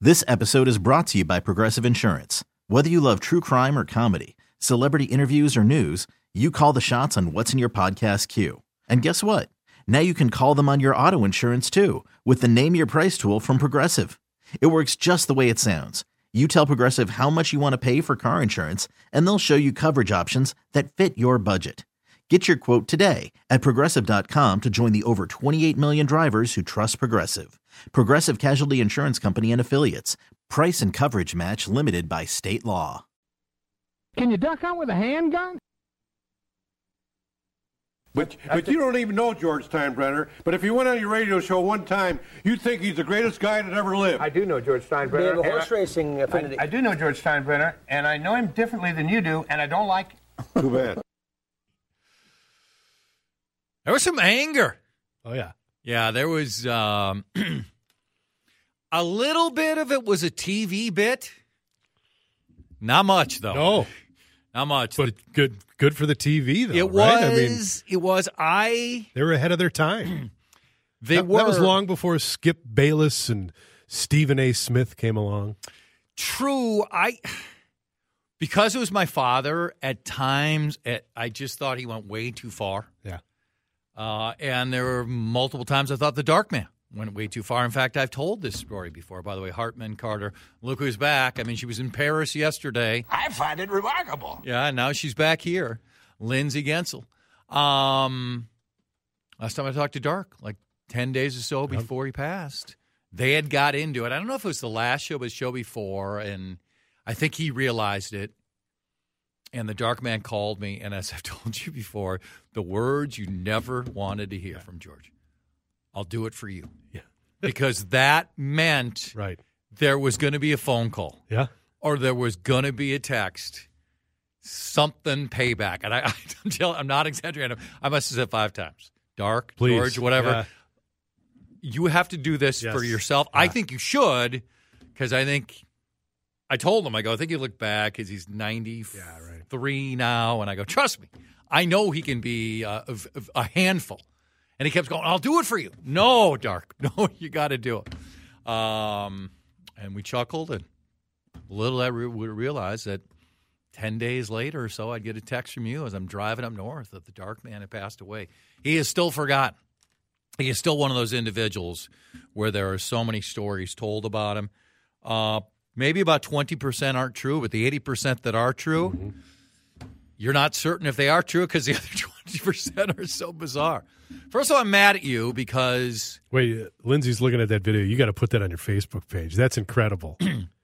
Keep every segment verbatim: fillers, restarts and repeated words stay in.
This episode is brought to you by Progressive Insurance. Whether you love true crime or comedy, celebrity interviews or news, you call the shots on what's in your podcast queue. And guess what? Now you can call them on your auto insurance too with the Name Your Price tool from Progressive. It works just the way it sounds. You tell Progressive how much you want to pay for car insurance, and they'll show you coverage options that fit your budget. Get your quote today at Progressive dot com to join the over twenty-eight million drivers who trust Progressive. Progressive Casualty Insurance Company and Affiliates. Price and coverage match limited by state law. Can you duck out with a handgun? But, but you don't even know George Steinbrenner. But if he went on your radio show one time, you'd think he's the greatest guy that ever lived. I do know George Steinbrenner. We have a horse racing affinity. I, I do know George Steinbrenner, and I know him differently than you do, and I don't like it. Too bad. There was some anger. Oh, yeah. Yeah, there was um, a little bit of it was a T V bit. Not much, though. No. Not much. But good good for the T V, though, It right? was. I mean, it was. I. they were ahead of their time. They that, were. That was long before Skip Bayless and Stephen A. Smith came along. True. I. Because it was my father, at times, it, I just thought he went way too far. Yeah. Uh, and there were multiple times I thought the Dark Man went way too far. In fact, I've told this story before. By the way, Hartman Carter, look who's back. I mean, she was in Paris yesterday. I find it remarkable. Yeah, and now she's back here. Lindsay Gensel. Um, last time I talked to Dark, like ten days or so before he passed, they had got into it. I don't know if it was the last show, but the show before, and I think he realized it. And the Dark Man called me, and as I've told you before, the words you never wanted to hear from George. I'll do it for you. Yeah. Because that meant right. there was going to be a phone call. Yeah. Or there was going to be a text. Something payback. And I, I'm, telling, I'm not exaggerating. I must have said five times. Dark, Please. George, whatever. Yeah. You have to do this Yes. for yourself. Yeah. I think you should, because I think I told him, I go, I think you look back because he's ninety-three yeah, right. now. And I go, trust me, I know he can be uh, a, a handful. And he kept going, I'll do it for you. No, Dark. No, you got to do it. Um, and we chuckled. And little I re- would realize that ten days later or so, I'd get a text from you as I'm driving up north that the Dark Man had passed away. He is still forgotten. He is still one of those individuals where there are so many stories told about him. Uh, maybe about twenty percent aren't true, but the eighty percent that are true, mm-hmm. you're not certain if they are true because the other twenty percent are so bizarre. First of all, I'm mad at you because... Wait, uh, Lindsay's looking at that video. You got to put that on your Facebook page. That's incredible.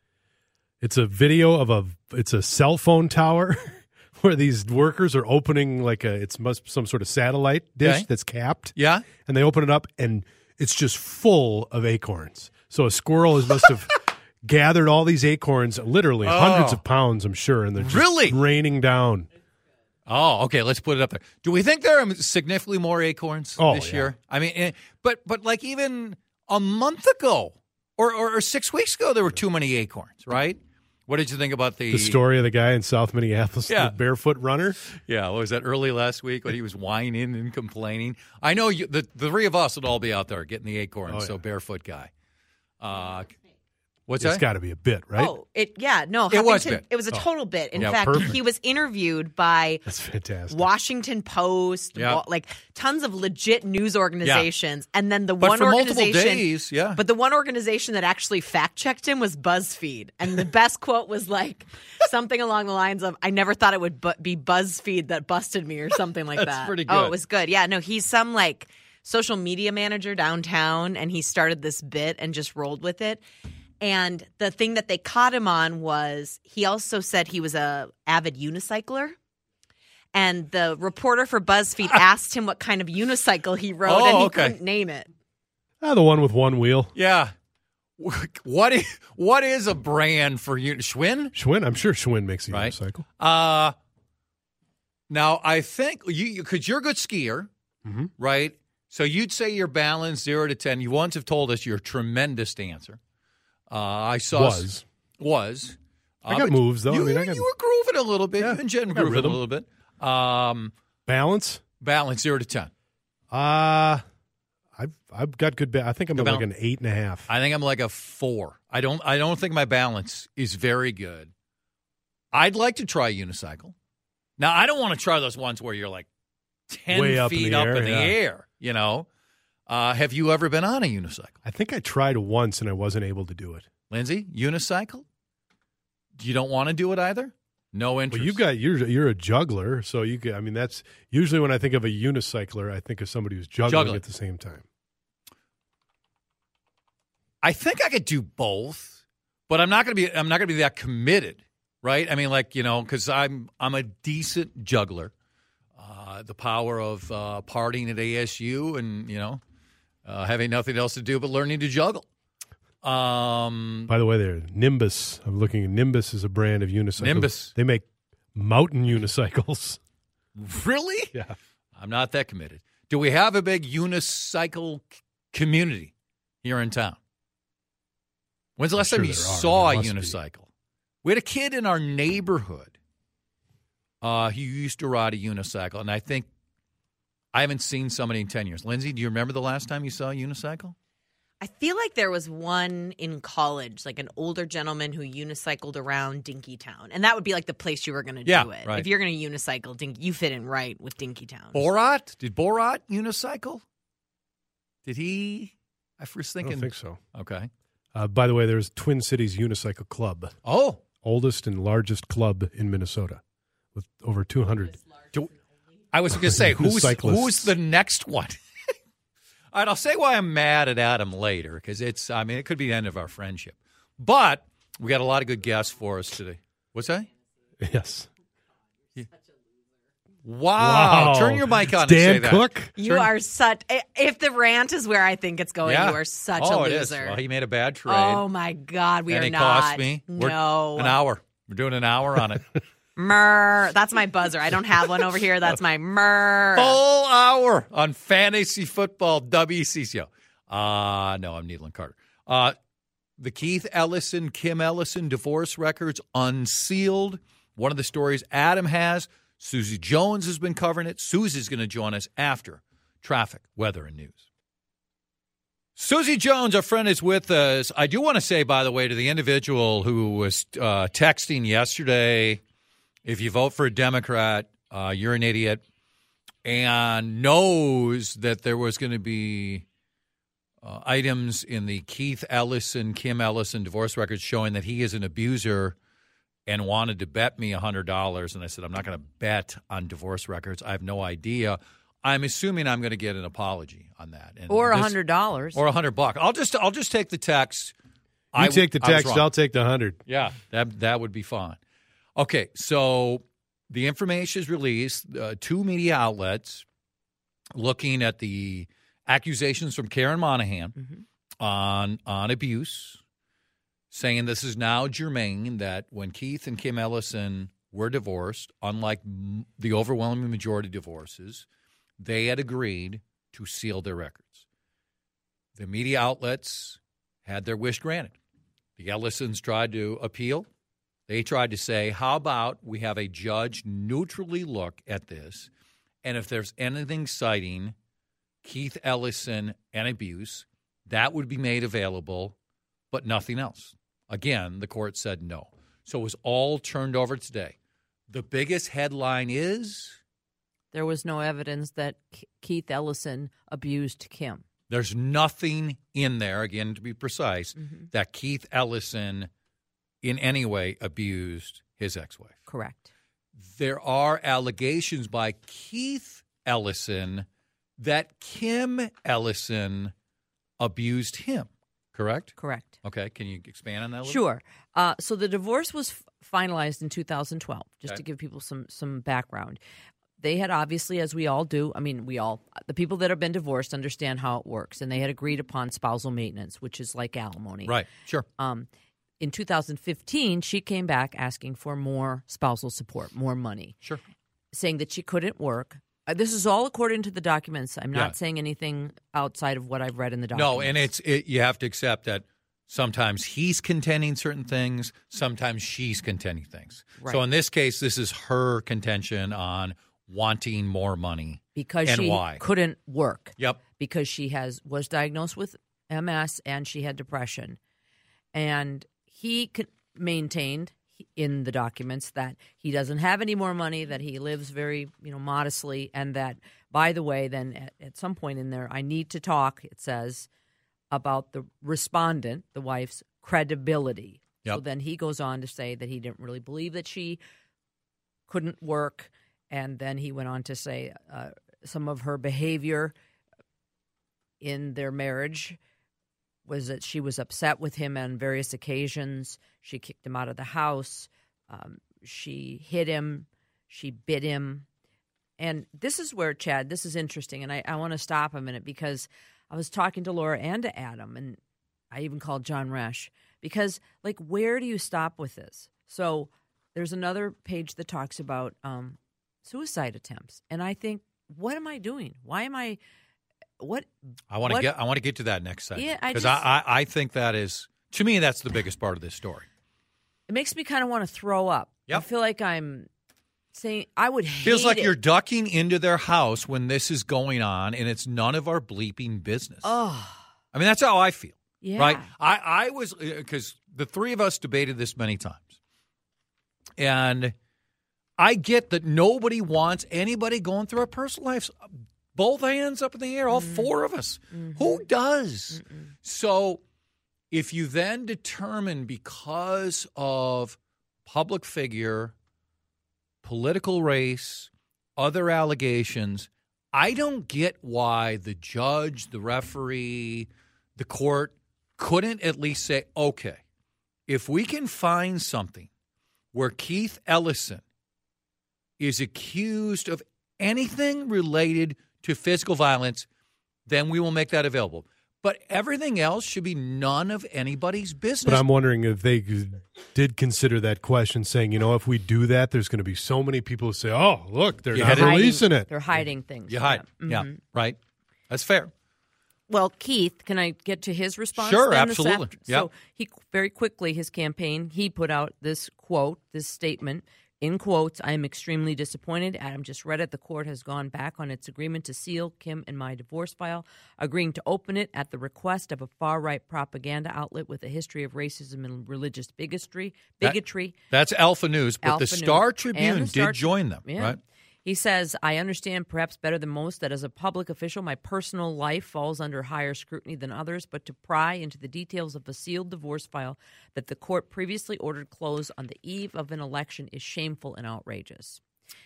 It's a video of a, it's a cell phone tower where these workers are opening like a, it's must some sort of satellite dish Okay. that's capped. Yeah. And they open it up and it's just full of acorns. So a squirrel has must have gathered all these acorns, literally Oh. hundreds of pounds, I'm sure, and they're just Really? raining down. Oh, okay. Let's put it up there. Do we think there are significantly more acorns Oh, this yeah. year? I mean, eh, but but like even a month ago or, or, or six weeks ago, there were too many acorns, right? What did you think about the, The story of the guy in South Minneapolis, Yeah. the barefoot runner? Yeah, what was that early last week when he was whining and complaining? I know you, the the three of us would all be out there getting the acorns. Oh, yeah. So barefoot guy. Uh, what's It's that? got to be a bit, right? Oh, it yeah, no, It was Huffington- bit. It was a total bit. In Yeah, fact, perfect. he was interviewed by That's fantastic. Washington Post, Yeah. wa- like tons of legit news organizations, and then the But one for multiple organization, days, yeah. But the one organization that actually fact checked him was BuzzFeed, and the best quote was like something along the lines of, "I never thought it would bu- be BuzzFeed that busted me," or something like That's that. pretty Oh, good. it was good. Yeah, no, he's some like social media manager downtown, and he started this bit and just rolled with it. And the thing that they caught him on was he also said he was a avid unicycler. And the reporter for BuzzFeed asked him what kind of unicycle he rode, Oh, and he okay. couldn't name it. Ah, the one with one wheel. Yeah. What is, what is a brand for you? Schwinn? Schwinn, I'm sure Schwinn makes a Right. unicycle. Uh, now, I think you, because you, you're a good skier, Mm-hmm. right? So you'd say your balance zero to ten. You once have told us you're a tremendous dancer. Uh, I saw Was. was. I Uh, got but moves, though. You, I mean, I got you were grooving a little bit. Yeah, You've been getting I got grooving rhythm. a little bit. Um, balance. balance zero to ten. Uh, I've I've got good. Ba- I think I'm Good at like balance. an eight and a half. I think I'm like a four. I don't. I don't think my balance is very good. I'd like to try unicycle. Now, I don't want to try those ones where you're like ten Way up in feet the up air, in the yeah. air. You know, uh, have you ever been on a unicycle, I think I tried once and I wasn't able to do it. Lindsay? Unicycle? You don't want to do it either? No Well, interest. you've got you're you're a juggler, so you can, I mean that's usually when I think of a unicycler, I think of somebody who's juggling, Juggling. at the same time. I think I could do both, but I'm not going to be. I'm not going to be that committed, right? I mean, like you know, because I'm I'm a decent juggler. Uh, the power of uh, partying at A S U and you know uh, having nothing else to do but learning to juggle. Um, By the way, there Nimbus. I'm looking at Nimbus is a brand of unicycle. Nimbus. They make mountain unicycles. really? Yeah. I'm not that committed. Do we have a big unicycle c- community here in town? When's the last I'm time sure you there are. saw a There must be. unicycle? We had a kid in our neighborhood. Uh, he used to ride a unicycle, and I think I haven't seen somebody in ten years. Lindsay, do you remember the last time you saw a unicycle? I feel like there was one in college, like an older gentleman who unicycled around Dinkytown. And that would be like the place you were going to Yeah, do it. right. If you're going to unicycle, Dink, you fit in right with Dinkytown. Borat? Did Borat unicycle? Did he? I was I thinking. don't think so. Okay. Uh, by the way, there's Twin Cities Unicycle Club, Oh, oldest and largest club in Minnesota, with over two hundred. do, I was going to say, who's, Cyclists. who's the next one? All right, I'll say why I'm mad at Adam later, because it's, I mean, it could be the end of our friendship. But we got a lot of good guests for us today. What's that? Yes. Wow. Wow. Turn your mic on and Dan say that. Cook? You Turn- are such, i- if the rant is where I think it's going, Yeah. you are such oh, a it is. loser. Well, he made a bad trade. Oh my God, we and are it not. cost me. We're- No. An hour. We're doing an hour on it. Murr. That's my buzzer. I don't have one over here. That's my murr. Full hour on Fantasy Football W C C O. Uh, no, I'm Needland Carter. Uh, the Keith Ellison, Kim Ellison divorce records unsealed. One of the stories Adam has, Susie Jones has been covering it. Susie's going to join us after traffic, weather, and news. Susie Jones, our friend, is with us. I do want to say, by the way, to the individual who was uh, texting yesterday, if you vote for a Democrat, uh, you're an idiot, and knows that there was going to be uh, items in the Keith Ellison, Kim Ellison divorce records showing that he is an abuser and wanted to bet me one hundred dollars. And I said, I'm not going to bet on divorce records. I have no idea. I'm assuming I'm going to get an apology on that. And Or a this- hundred dollars. Or a hundred bucks. I'll just I'll just take the text. You I- take the I was text, wrong. I'll take the hundred. Yeah, that that would be fine. Okay, so the information is released. Uh, two media outlets looking at the accusations from Karen Monahan Mm-hmm. on on abuse, saying this is now germane that when Keith and Kim Ellison were divorced, unlike m- the overwhelming majority of divorces, they had agreed to seal their records. The media outlets had their wish granted. The Ellisons tried to appeal. They tried to say, how about we have a judge neutrally look at this, and if there's anything citing Keith Ellison and abuse, that would be made available, but nothing else. Again, the court said no. So it was all turned over today. The biggest headline is There was no evidence that K- Keith Ellison abused Kim. there's nothing in there, again, to be precise, Mm-hmm. that Keith Ellison in any way abused his ex-wife. Correct. There are allegations by Keith Ellison that Kim Ellison abused him, correct? Correct. Okay, can you expand on that a little? Sure. Uh, so the divorce was f- finalized in two thousand twelve, just Okay. to give people some some background. They had obviously, as we all do, I mean, we all, the people that have been divorced understand how it works, and they had agreed upon spousal maintenance, which is like alimony. Right, sure. Um, in two thousand fifteen, she came back asking for more spousal support, more money, Sure. saying that she couldn't work. Uh, this is all according to the documents. I'm not Yeah. saying anything outside of what I've read in the documents. No, and it's it, you have to accept that sometimes he's contending certain things, sometimes she's contending things. Right. So in this case, this is her contention on wanting more money. because and she why. couldn't work. Yep. because she has was diagnosed with M S and she had depression. And he could, maintained in the documents that he doesn't have any more money, that he lives very, you know, modestly, and that, by the way, then at, at some point in there, I need to talk, it says, about the respondent, the wife's credibility. Yep. So then he goes on to say that he didn't really believe that she couldn't work, and then he went on to say uh, some of her behavior in their marriage was that she was upset with him on various occasions. She kicked him out of the house. Um, she hit him. She bit him. And this is where, Chad, this is interesting, and I, I want to stop a minute because I was talking to Laura and to Adam, and I even called John Resch, because, like, where do you stop with this? So there's another page that talks about um, suicide attempts, and I think, what am I doing? Why am I... What I want to what, get I want to get to that next segment. Yeah, I because just- I, I, I think that is, to me, that's the biggest part of this story. It makes me kind of want to throw up. Yep. I feel like I'm saying I would hate Feels like it. you're ducking into their house when this is going on, and it's none of our bleeping business. Oh, I mean, that's how I feel. yeah. Right? I, I was, because the three of us debated this many times. And I get that nobody wants anybody going through our personal lives. Both hands up in the air, all mm-hmm. four of us. Mm-hmm. Who does? Mm-mm. So if you then determine because of public figure, political race, other allegations, I don't get why the judge, the referee, the court couldn't at least say, okay, if we can find something where Keith Ellison is accused of anything related to physical violence, then we will make that available. But everything else should be none of anybody's business. But I'm wondering if they did consider that question, saying, you know, if we do that, there's going to be so many people who say, oh, look, they're You not hide it. releasing it. They're hiding things. You hide. Yeah. Yeah, right. That's fair. Well, Keith, can I get to his response? Sure, then this absolutely. after- Yep. So he very quickly, his campaign, he put out this quote, this statement, in quotes, I am extremely disappointed. Adam just read it. The court has gone back on its agreement to seal Kim and my divorce file, agreeing to open it at the request of a far-right propaganda outlet with a history of racism and religious bigotry. bigotry. That, that's Alpha News, but Alpha the Star News. Tribune And the Star did join them, Yeah. right? He says, I understand perhaps better than most that as a public official, my personal life falls under higher scrutiny than others, but to pry into the details of a sealed divorce file that the court previously ordered closed on the eve of an election is shameful and outrageous.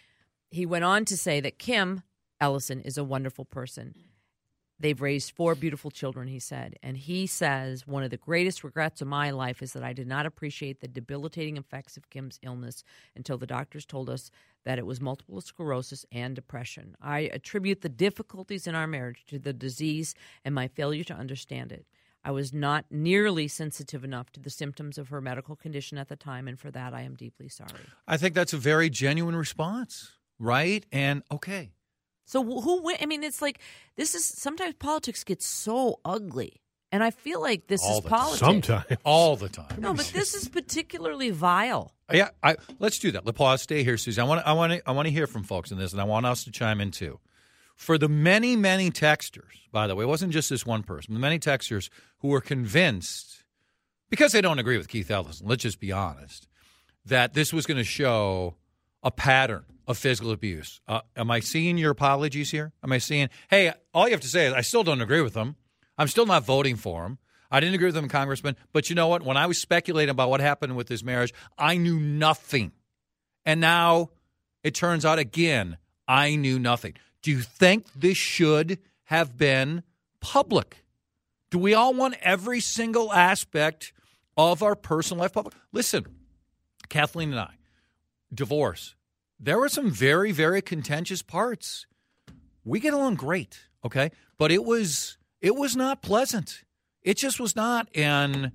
He went on to say that Kim Ellison is a wonderful person. They've raised four beautiful children, he said. And he says, one of the greatest regrets of my life is that I did not appreciate the debilitating effects of Kim's illness until the doctors told us that it was multiple sclerosis and depression. I attribute the difficulties in our marriage to the disease and my failure to understand it. I was not nearly sensitive enough to the symptoms of her medical condition at the time, and for that I am deeply sorry. I think that's a very genuine response, right? And okay. So who win? I mean, it's like this is sometimes politics gets so ugly, and I feel like this All is the politics. Sometimes. All the time. No, but this is particularly vile. Yeah, I, let's do that. Let's pause. Stay here, Susie. I want to. I want to. I want to hear from folks in this, and I want us to chime in too. For the many, many texters, by the way, it wasn't just this one person. The many texters who were convinced, because they don't agree with Keith Ellison, let's just be honest, that this was going to show a pattern of physical abuse. Uh, am I seeing your apologies here? Am I seeing, hey, all you have to say is, I still don't agree with them. I'm still not voting for him. I didn't agree with him, Congressman. But you know what? When I was speculating about what happened with this marriage, I knew nothing. And now it turns out, again, I knew nothing. Do you think this should have been public? Do we all want every single aspect of our personal life public? Listen, Kathleen and I, divorce. There were some very, very contentious parts. We get along great, okay? But it was it was not pleasant. It just was not. And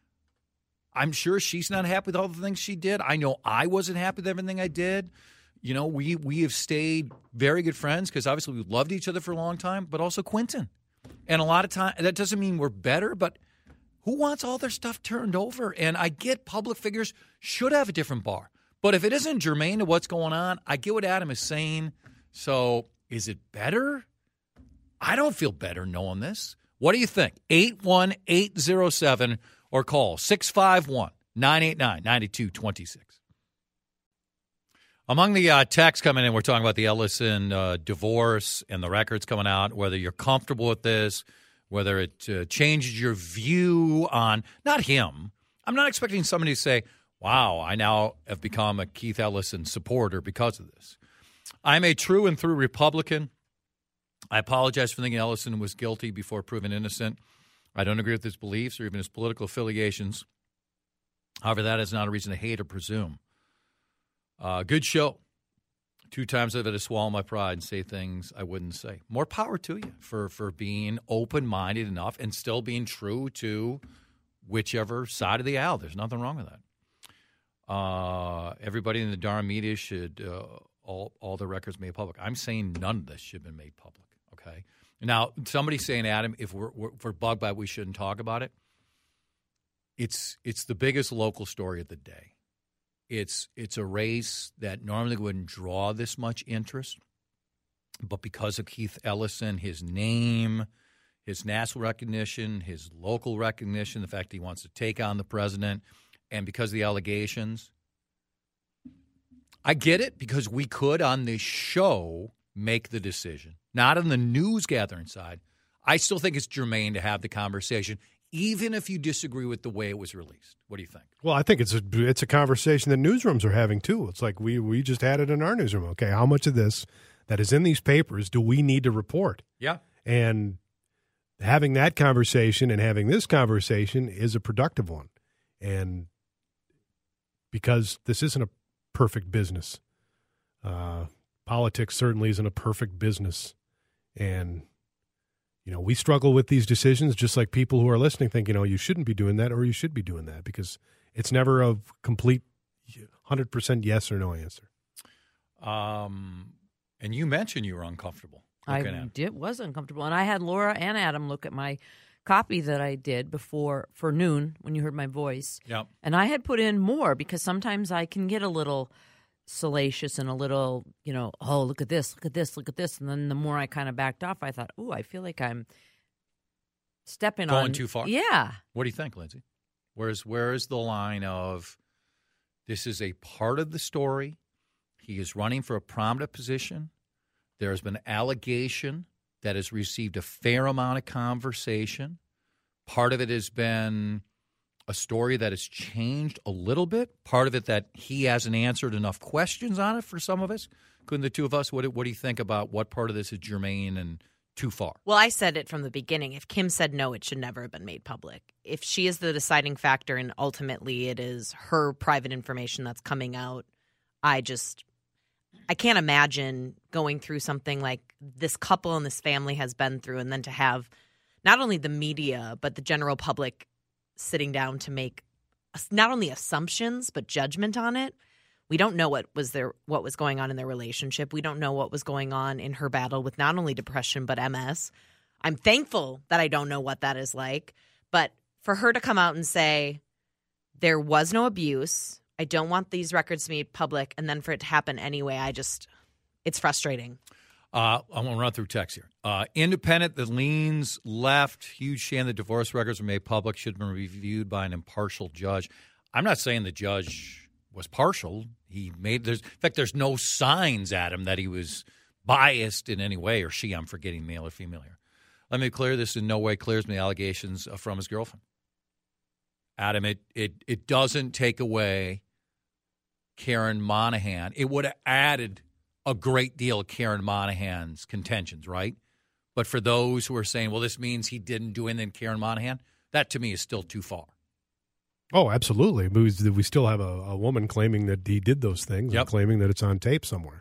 I'm sure she's not happy with all the things she did. I know I wasn't happy with everything I did. You know, we we have stayed very good friends because obviously we loved each other for a long time, but also Quentin. And a lot of time, that doesn't mean we're better, but who wants all their stuff turned over? And I get public figures should have a different bar. But if it isn't germane to what's going on, I get what Adam is saying. So is it better? I don't feel better knowing this. What do you think? eight one eight zero seven or call six five one, nine eight nine, nine two two six. Among the uh, texts coming in, we're talking about the Ellison uh, divorce and the records coming out, whether you're comfortable with this, whether it uh, changes your view on, not him. I'm not expecting somebody to say, wow, I now have become a Keith Ellison supporter because of this. I'm a true and through Republican. I apologize for thinking Ellison was guilty before proven innocent. I don't agree with his beliefs or even his political affiliations. However, that is not a reason to hate or presume. Uh, good show. Two times I've had to swallow my pride and say things I wouldn't say. More power to you for, for being open-minded enough and still being true to whichever side of the aisle. There's nothing wrong with that. Uh, everybody in the darn media should uh, all all the records made public. I'm saying none of this should have been made public. Okay. Now, somebody's saying, Adam, if we're, we're, if we're bugged by it, we shouldn't talk about it. It's it's the biggest local story of the day. It's it's a race that normally wouldn't draw this much interest, but because of Keith Ellison, his name, his national recognition, his local recognition, the fact that he wants to take on the president, and because of the allegations, I get it, because we could on this show make the decision. Not on the news gathering side. I still think it's germane to have the conversation, even if you disagree with the way it was released. What do you think? Well, I think it's a it's a conversation that newsrooms are having too. It's like we we just had it in our newsroom. Okay, how much of this that is in these papers do we need to report? Yeah. And having that conversation and having this conversation is a productive one. And because this isn't a perfect business. Uh, politics certainly isn't a perfect business. And, you know, we struggle with these decisions just like people who are listening think, you know, you shouldn't be doing that or you should be doing that, because it's never a complete one hundred percent yes or no answer. Um, and you mentioned you were uncomfortable. I did, was uncomfortable. And I had Laura and Adam look at my copy that I did before for noon when you heard my voice. Yep. And I had put in more because sometimes I can get a little salacious and a little, you know, oh, look at this, look at this, look at this. And then the more I kind of backed off, I thought, oh, I feel like I'm stepping Going on. too far? Yeah. What do you think, Lindsay? Where's, where is the line of this is a part of the story? He is running for a prominent position. There has been allegation that has received a fair amount of conversation. Part of it has been a story that has changed a little bit. Part of it that he hasn't answered enough questions on it for some of us. Couldn't the two of us, what, what do you think about what part of this is germane and too far? Well, I said it from the beginning. If Kim said no, it should never have been made public. If she is the deciding factor and ultimately it is her private information that's coming out, I just, I can't imagine going through something like this couple and this family has been through, and then to have not only the media but the general public sitting down to make not only assumptions but judgment on it. We don't know what was their what was going on in their relationship. We don't know what was going on in her battle with not only depression but M S. I'm thankful that I don't know what that is like, but for her to come out and say there was no abuse, I don't want these records to be made public, and then for it to happen anyway, I just it's frustrating. Uh, I'm going to run through text here. Uh, independent that leans left. Huge shame that divorce records were made public. Should have been reviewed by an impartial judge. I'm not saying the judge was partial. He made there's in fact there's no signs at him that he was biased in any way, or she. I'm forgetting male or female here. Let me be clear. This in no way clears me the allegations from his girlfriend. Adam, it it it doesn't take away Karen Monahan. It would have added a great deal of Karen Monahan's contentions, right? But for those who are saying, well, this means he didn't do anything to Karen Monahan, that to me is still too far. Oh, absolutely. We, we still have a, a woman claiming that he did those things, yep, and claiming that it's on tape somewhere.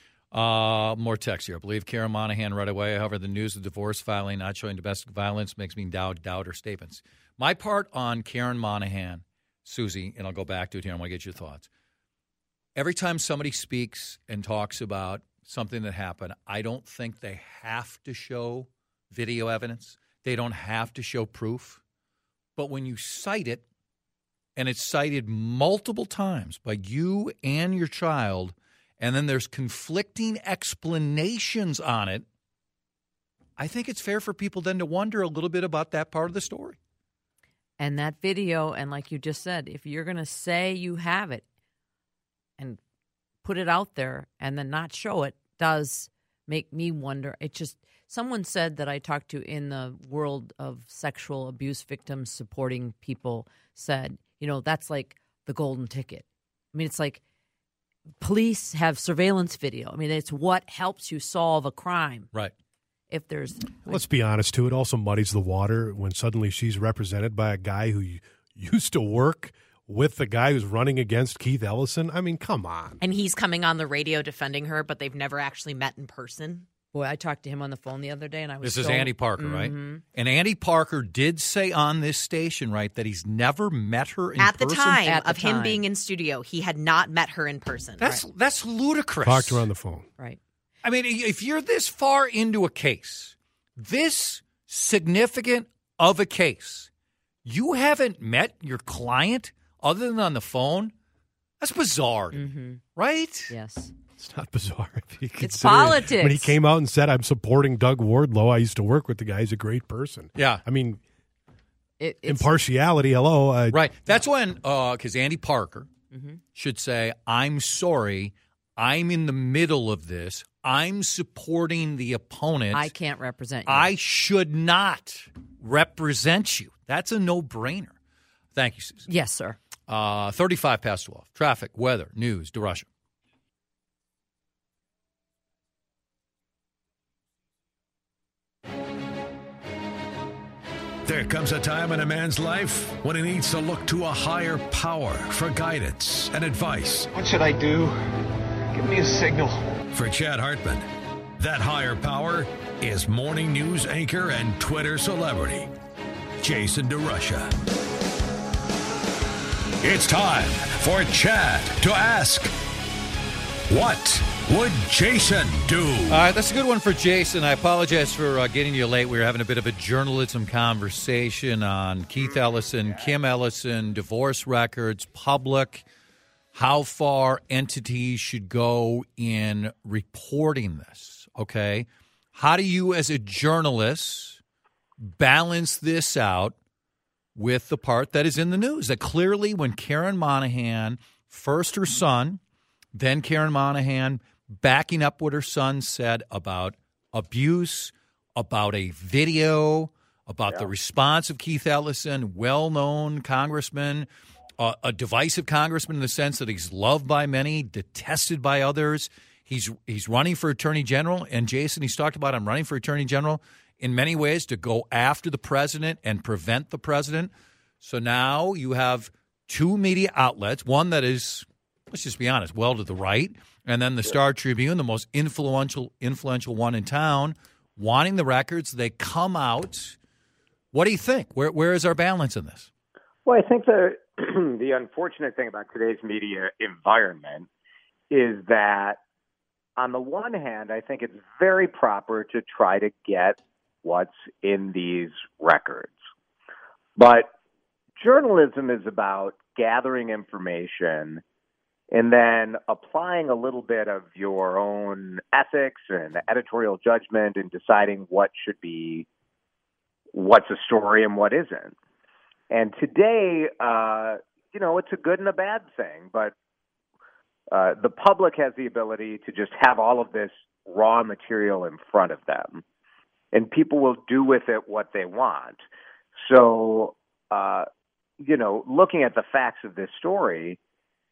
Uh, more text here. I believe Karen Monahan right away. However, the news of divorce filing not showing domestic violence makes me doubt, doubt her statements. My part on Karen Monahan, Susie, and I'll go back to it here. I want to get your thoughts. Every time somebody speaks and talks about something that happened, I don't think they have to show video evidence. They don't have to show proof. But when you cite it, and it's cited multiple times by you and your child, and then there's conflicting explanations on it, I think it's fair for people then to wonder a little bit about that part of the story. And that video, and like you just said, if you're going to say you have it and put it out there and then not show it, does make me wonder. It just, someone said that I talked to in the world of sexual abuse victims supporting people said, you know, that's like the golden ticket. I mean, it's like police have surveillance video. I mean, it's what helps you solve a crime. Right. If there's, let's be honest too, it also muddies the water when suddenly she's represented by a guy who used to work with the guy who's running against Keith Ellison. I mean, come on. And he's coming on the radio defending her, but they've never actually met in person. Boy, I talked to him on the phone the other day, and I was. This so, is Andy Parker, mm-hmm. right? And Andy Parker did say on this station, right, that he's never met her in At person. the time At the of him time. being in studio, he had not met her in person. That's Right. that's ludicrous. Talked to her on the phone. Right. I mean, if you're this far into a case, this significant of a case, you haven't met your client other than on the phone? That's bizarre, Mm-hmm. right? Yes. It's not bizarre. If you It's consider it. politics. When he came out and said, I'm supporting Doug Wardlow, I used to work with the guy. He's a great person. Yeah. I mean, It, it's, impartiality, hello. I, Right. That's when, because Andy Parker Mm-hmm. should say, I'm sorry, I'm in the middle of this. I'm supporting the opponent. I can't represent you. I should not represent you. That's a no-brainer. Thank you, Susan. Yes, sir. Uh, thirty-five past twelve. Traffic, weather, news, DeRusha. There comes a time in a man's life when he needs to look to a higher power for guidance and advice. What should I do? Give me a signal. For Chad Hartman, that higher power is morning news anchor and Twitter celebrity, Jason DeRusha. It's time for Chad to ask, what would Jason do? All right, that's a good one for Jason. I apologize for uh, getting you late. We were having a bit of a journalism conversation on Keith Ellison, Kim Ellison, divorce records, public, how far entities should go in reporting this, okay? How do you, as a journalist, balance this out with the part that is in the news? That clearly when Karen Monahan, first her son, then Karen Monahan, backing up what her son said about abuse, about a video, about yeah. the response of Keith Ellison, well-known congressman, uh, a divisive congressman in the sense that he's loved by many, detested by others. He's he's running for attorney general, and Jason, he's talked about him running for attorney general in many ways to go after the president and prevent the president. So now you have two media outlets, one that is, let's just be honest, well to the right, and then the Star Tribune, the most influential influential one in town, wanting the records. They come out. What do you think? Where where is our balance in this? Well, I think the the unfortunate thing about today's media environment is that, on the one hand, I think it's very proper to try to get what's in these records. But journalism is about gathering information and then applying a little bit of your own ethics and editorial judgment and deciding what should be, what's a story and what isn't. And today, uh, you know, it's a good and a bad thing, but uh, the public has the ability to just have all of this raw material in front of them, and people will do with it what they want. So, uh, you know, looking at the facts of this story,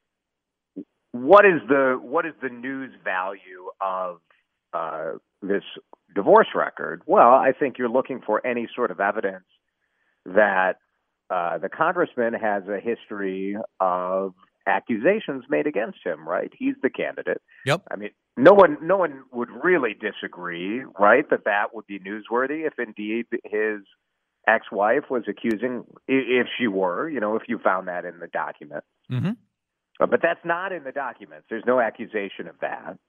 what is the what is the news value of uh, this divorce record? Well, I think you're looking for any sort of evidence that uh, the congressman has a history of accusations made against him, right? He's the candidate. Yep. I mean, no one no one would really disagree, right, that that would be newsworthy if indeed his ex-wife was accusing, if she were, you know, if you found that in the document. Mm-hmm. But that's not in the documents. There's no accusation of that.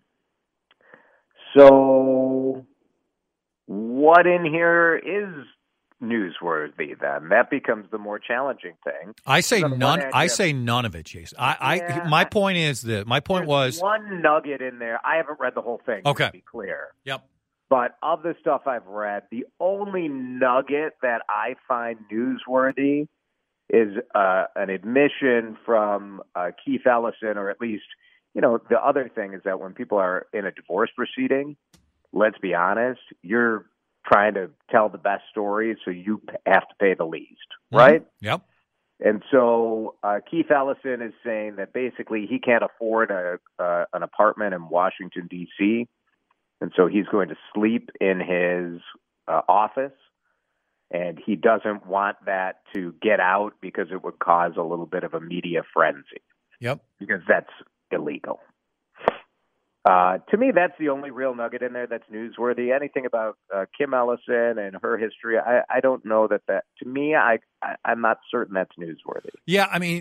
So what in here is newsworthy then? That becomes the more challenging thing. I say On the none. one hand, I you say none of it, Jason. I, Yeah, I my I- point is that my point There's was one nugget in there. I haven't read the whole thing. Okay. To be clear. Yep. But of the stuff I've read, the only nugget that I find newsworthy is uh, an admission from uh, Keith Ellison, or at least, you know, the other thing is that when people are in a divorce proceeding, let's be honest, you're trying to tell the best story, so you have to pay the least, right? Mm-hmm. Yep. And so uh, Keith Ellison is saying that basically he can't afford a uh, an apartment in Washington, D C, and so he's going to sleep in his uh, office, and he doesn't want that to get out because it would cause a little bit of a media frenzy. Yep. Because that's illegal. Uh, to me, that's the only real nugget in there that's newsworthy. Anything about uh, Kim Ellison and her history, I, I don't know that that, to me, I, I, I'm not certain that's newsworthy. Yeah, I mean,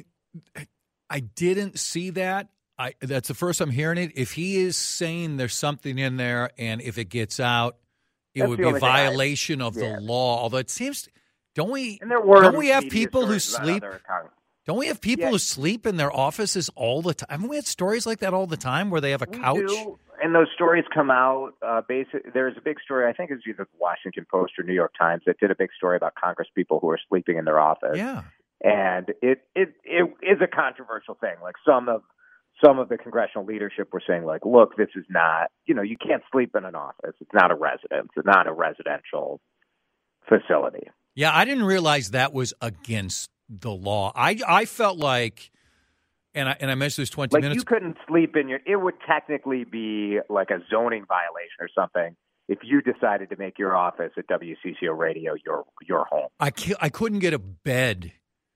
I didn't see that. I That's the first I'm hearing it. If he is saying there's something in there, and if it gets out, it That's would the be a only thing I- violation of yeah. the law. Although it seems, don't we? And there were don't we have media people who stories about sleep? other accounts. Don't we have people Yeah. who sleep in their offices all the time? Haven't we had stories like that all the time where they have a We couch? do, and those stories come out. Uh, basic, there's a big story, I think it's either the Washington Post or New York Times, that did a big story about Congress people who are sleeping in their office. Yeah. And it, it, it is a controversial thing. Like some of some of the congressional leadership were saying, like, look, this is not, you know, you can't sleep in an office. It's not a residence. It's not a residential facility. Yeah, I didn't realize that was against the law. I I felt like, and I and I mentioned this twenty Like minutes. you couldn't sleep in your. It would technically be like a zoning violation or something if you decided to make your office at W C C O Radio your your home. I ca- I couldn't get a bed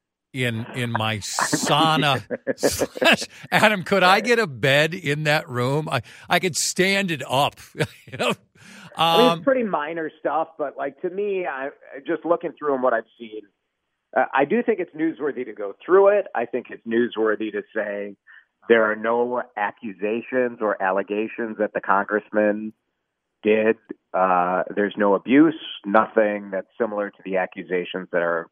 in in my sauna. slash- Adam, could I get a bed in that room? I I could stand it up. you know. I mean, Um, it's pretty minor stuff, but like to me, I just looking through and what I've seen, uh, I do think it's newsworthy to go through it. I think it's newsworthy to say there are no accusations or allegations that the congressman did. Uh, there's no abuse, nothing that's similar to the accusations that are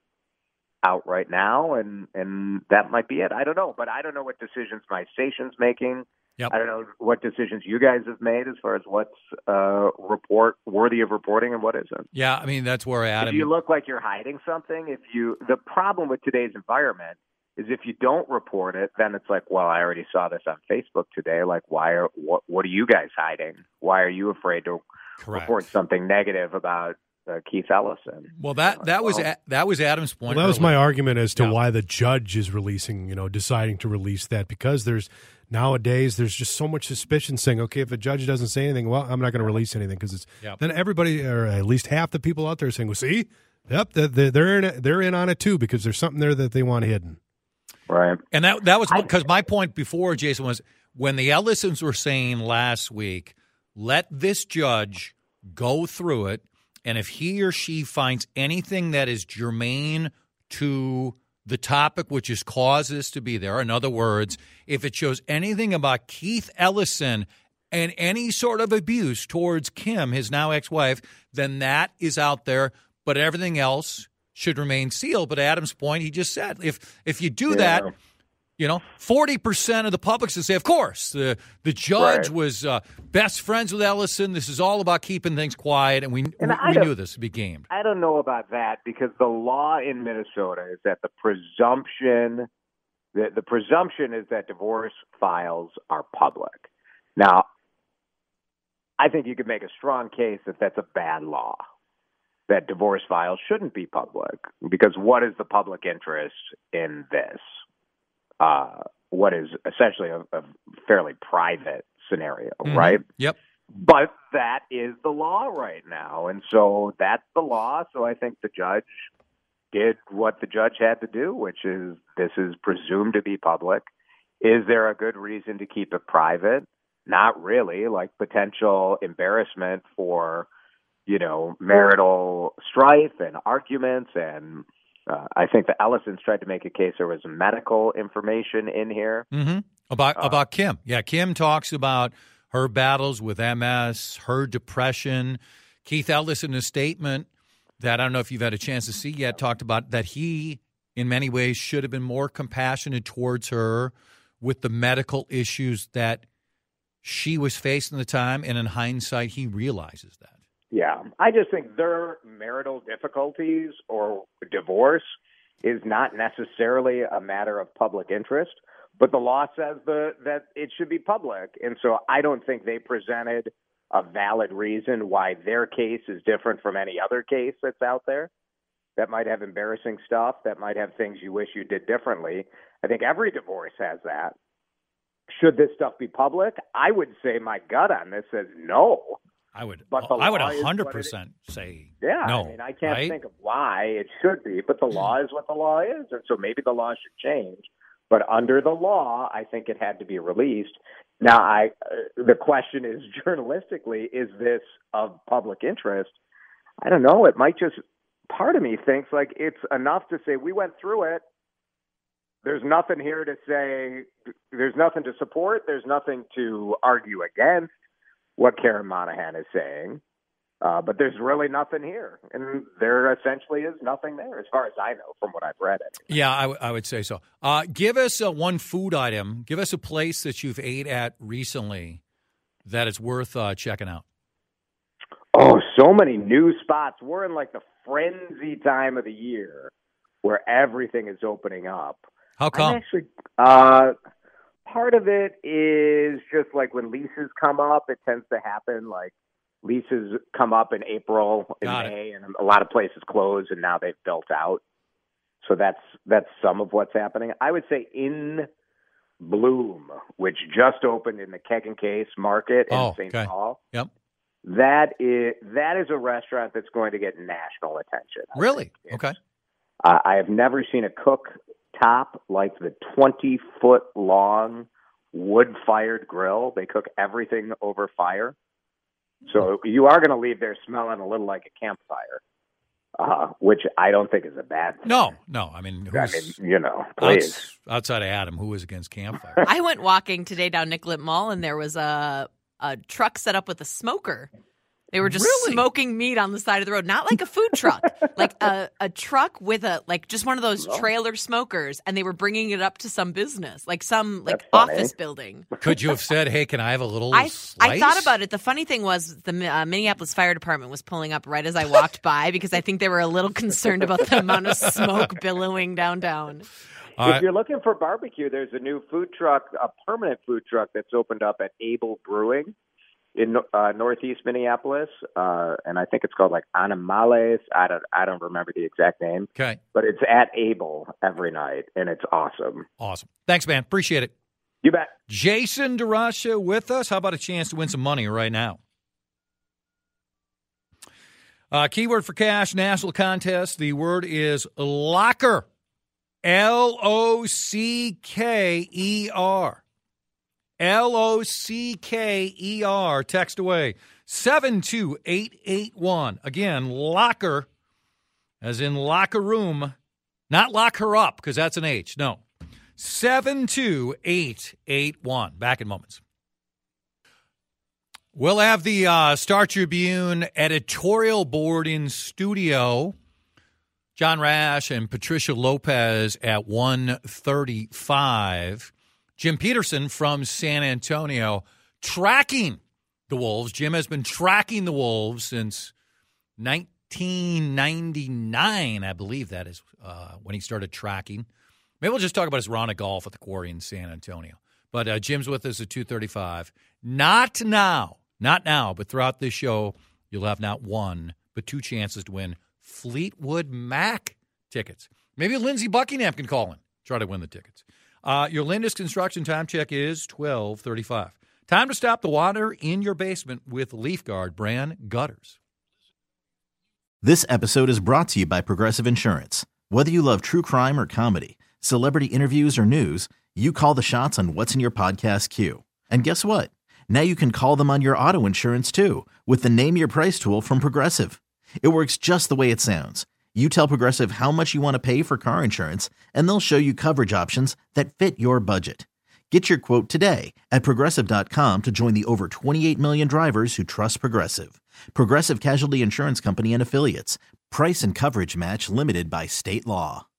out right now, and and that might be it. I don't know, but I don't know what decisions my station's making. Yep. I don't know what decisions you guys have made as far as what's uh, report worthy of reporting and what isn't. yeah, I mean that's where Adam. If you look like you're hiding something, if you the problem with today's environment is if you don't report it, then it's like, well, I already saw this on Facebook today. Like, why are what what are you guys hiding? Why are you afraid to Correct. report something negative about uh, Keith Ellison? Well, that that was Well, a, that was Adam's point. Well, that was earlier. my argument as to Yeah. why the judge is releasing, you know, deciding to release that, because there's nowadays there's just so much suspicion saying, okay, if a judge doesn't say anything, well, I'm not going to release anything, because it's Yep. then everybody, or at least half the people out there, are saying, well, see, yep, they're they're in it, they're in on it too, because there's something there that they want hidden. Right. And that that was because my point before, Jason, was when the Ellisons were saying last week, let this judge go through it, and if he or she finds anything that is germane to the topic which has caused this to be there, in other words, if it shows anything about Keith Ellison and any sort of abuse towards Kim, his now ex-wife, then that is out there, but everything else should remain sealed. But Adam's point, he just said, if if you do Yeah. that, you know, forty percent of the public will say, of course, the the judge Right. was uh, best friends with Ellison. This is all about keeping things quiet, and we, And we, I we don't- knew this would be gamed. I don't know about that, because the law in Minnesota is that the presumption the, the presumption is that divorce files are public. Now, I think you could make a strong case that that's a bad law, that divorce files shouldn't be public, because what is the public interest in this? Uh, what is essentially a, a fairly private scenario, Mhm. right? Yep. But that is the law right now. And so that's the law. So I think the judge did what the judge had to do, which is this is presumed to be public. Is there a good reason to keep it private? Not really. Like potential embarrassment for, you know, marital strife and arguments. And uh, I think the Ellisons tried to make a case there was medical information in here. Mm-hmm. About Uh, about Kim. Yeah, Kim talks about her battles with M S, her depression. Keith Ellis, in a statement that I don't know if you've had a chance to see yet, talked about that he, in many ways, should have been more compassionate towards her with the medical issues that she was facing at the time. And in hindsight, he realizes that. Yeah. I just think their marital difficulties or divorce is not necessarily a matter of public interest, but the law says the, that it should be public. And so I don't think they presented a valid reason why their case is different from any other case that's out there that might have embarrassing stuff, that might have things you wish you did differently. I think every divorce has that. Should this stuff be public? I would say my gut on this says no. I would, but the I would law is one hundred what it percent say Yeah, no. I mean, I can't right? think of why it should be, but the law is what the law is, and so maybe the law should change. But under the law, I think it had to be released. Now, I uh, the question is, journalistically, is this of public interest? I don't know. It might just, part of me thinks like it's enough to say we went through it. There's nothing here to say, there's nothing to support, there's nothing to argue against what Karen Monahan is saying. Uh, but there's really nothing here. And there essentially is nothing there, as far as I know, from what I've read. Anyway. Yeah, I, w- I would say so. Uh, give us uh, one food item. Give us a place that you've ate at recently that it's worth uh, checking out. Oh, so many new spots. We're in like the frenzy time of the year where everything is opening up. How come? I'm actually, uh, part of it is just like when leases come up, it tends to happen like leases come up in April, in Got May, it. and a lot of places close, and now they've built out. So that's that's some of what's happening. I would say In Bloom, which just opened in the Keg and Case Market in Oh, Saint okay. Paul. Yep. That is that is a restaurant that's going to get national attention. I Really? think. Okay. Uh, I have never seen a cooktop like the twenty-foot-long wood-fired grill. They cook everything over fire. So you are going to leave there smelling a little like a campfire, uh, which I don't think is a bad thing. No, no. I mean, I who's, mean, you know, please. outs- outside of Adam, who is against campfire? I went walking today down Nicollet Mall, and there was a a truck set up with a smoker. They were just Really? smoking meat on the side of the road, not like a food truck, like a, a truck with a like just one of those trailer smokers, and they were bringing it up to some business, like some like That's funny. office building. Could you have said, "Hey, can I have a little I slice?" I thought about it. The funny thing was the uh, Minneapolis Fire Department was pulling up right as I walked by because I think they were a little concerned about the amount of smoke billowing downtown. All If right. you're looking for barbecue, there's a new food truck, a permanent food truck that's opened up at Able Brewing in uh, northeast Minneapolis, uh, and I think it's called like Animales. I don't, I don't remember the exact name, Okay. but it's at Able every night, and it's awesome. Awesome. Thanks, man. Appreciate it. You bet. Jason DeRusha with us. How about a chance to win some money right now? Uh, keyword for cash, national contest. The word is locker. L O C K E R. L O C K E R. Text away. seven two eight eight one. Again, locker, as in locker room. Not lock her up, because that's an H. No. seven two eight eight one. Back in moments. We'll have the uh, Star Tribune editorial board in studio. John Rash and Patricia Lopez at one thirty-five. Jim Peterson from San Antonio tracking the Wolves. Jim has been tracking the Wolves since nineteen ninety-nine, I believe that is uh, when he started tracking. Maybe we'll just talk about his round of golf at the Quarry in San Antonio. But uh, Jim's with us at two thirty-five. Not now, not now, but throughout this show, you'll have not one, but two chances to win Fleetwood Mac tickets. Maybe Lindsey Buckingham can call in, try to win the tickets. Uh, your Lindus Construction time check is twelve thirty-five. Time to stop the water in your basement with LeafGuard brand gutters. This episode is brought to you by Progressive Insurance. Whether you love true crime or comedy, celebrity interviews or news, you call the shots on what's in your podcast queue. And guess what? Now you can call them on your auto insurance too with the Name Your Price tool from Progressive. It works just the way it sounds. You tell Progressive how much you want to pay for car insurance, and they'll show you coverage options that fit your budget. Get your quote today at Progressive dot com to join the over twenty-eight million drivers who trust Progressive. Progressive Casualty Insurance Company and Affiliates. Price and coverage match limited by state law.